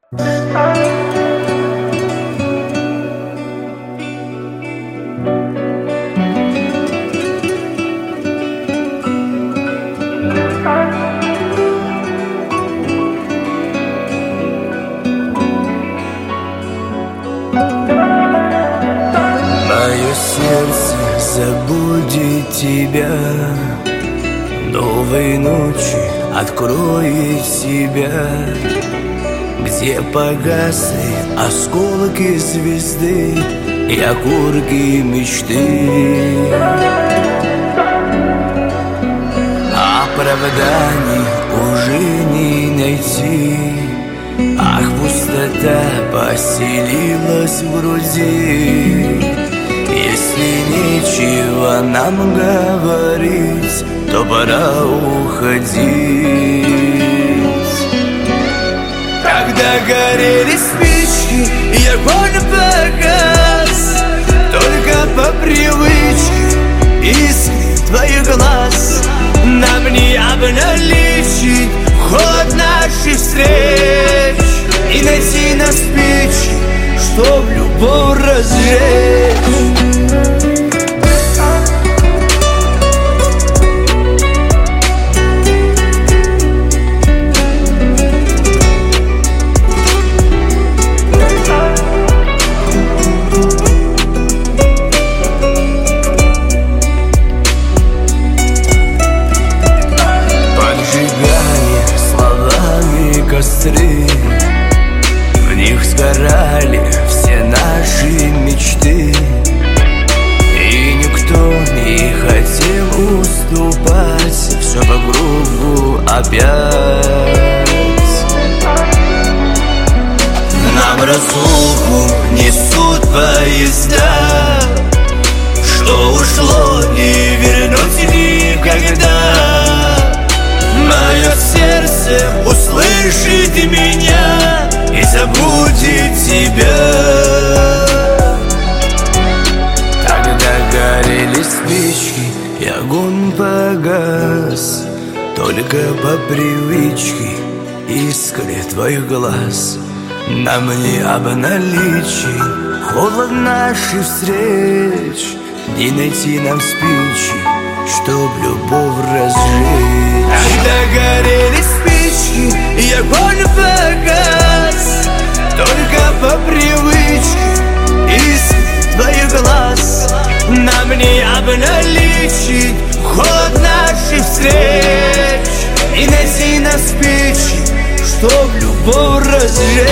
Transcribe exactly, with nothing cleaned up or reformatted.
Мое сердце забудет тебя, новой ночи откроет себя, где погасли осколки звезды и окурки мечты. Оправданий уже не найти, ах, пустота поселилась в груди. Если нечего нам говорить, то пора уходить. Когда горели спички и огонь погас, только по привычке искры твоих глаз нам не обналичить ход наших встреч и найти на спички, чтоб любовь разжечь. В них сгорали все наши мечты, и никто не хотел уступать, все по кругу опять. Нам разлуку несут поезда, что ушло не вернуть никогда. Мое сердце услышит меня и забудет тебя. Когда горели спички и огонь погас, только по привычке искры твоих глаз нам не обналичить холод наших встреч, не найти нам спички, чтоб любовь разжечь. Когда горели спички и огонь погас, только по привычке искры твоих глаз нам не обналичить ход наших встреч и найти на спички, чтоб любовь разжечь.